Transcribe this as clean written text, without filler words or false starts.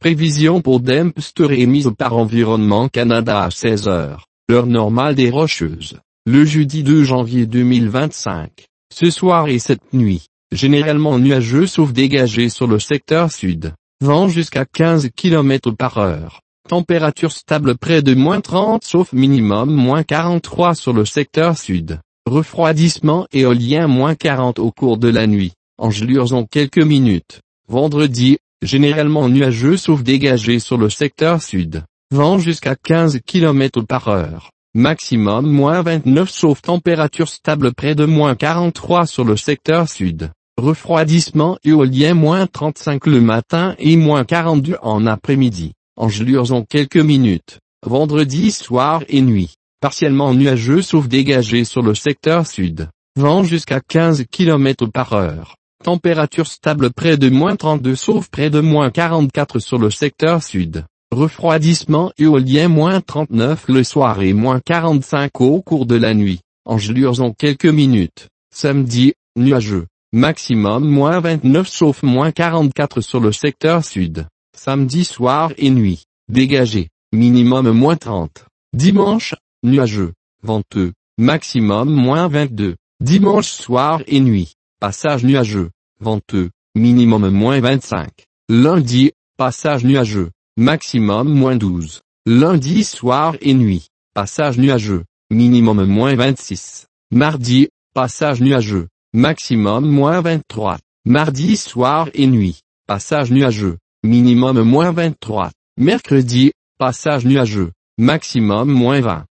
Prévision pour Dempster émise par Environnement Canada à 16 heures, l'heure normale des Rocheuses, le jeudi 2 janvier 2025. Ce soir et cette nuit, généralement nuageux sauf dégagé sur le secteur sud. Vent jusqu'à 15 km/h. Température stable près de -30 sauf minimum -43 sur le secteur sud. Refroidissement éolien -40 au cours de la nuit. Engelures en quelques minutes. Vendredi, généralement nuageux sauf dégagé sur le secteur sud. Vent jusqu'à 15 km/h. Maximum -29 sauf température stable près de -43 sur le secteur sud. Refroidissement éolien -35 le matin et -42 en après-midi. Engelures en quelques minutes. Vendredi soir et nuit. Partiellement nuageux sauf dégagé sur le secteur sud. Vent jusqu'à 15 km/h. Température stable près de -32 sauf près de -44 sur le secteur sud. Refroidissement éolien -39 le soir et -45 au cours de la nuit. Engelures en quelques minutes. Samedi, nuageux. Maximum -29 sauf -44 sur le secteur sud. Samedi soir et nuit. Dégagé. Minimum -30. Dimanche, nuageux. Venteux. Maximum -22. Dimanche soir et nuit. Passage nuageux. Venteux. Minimum -25. Lundi, passage nuageux. Maximum -12. Lundi soir et nuit. Passage nuageux. Minimum -26. Mardi, passage nuageux. Maximum -23. Mardi soir et nuit. Passage nuageux. Minimum -23. Mercredi, passage nuageux. Maximum -20.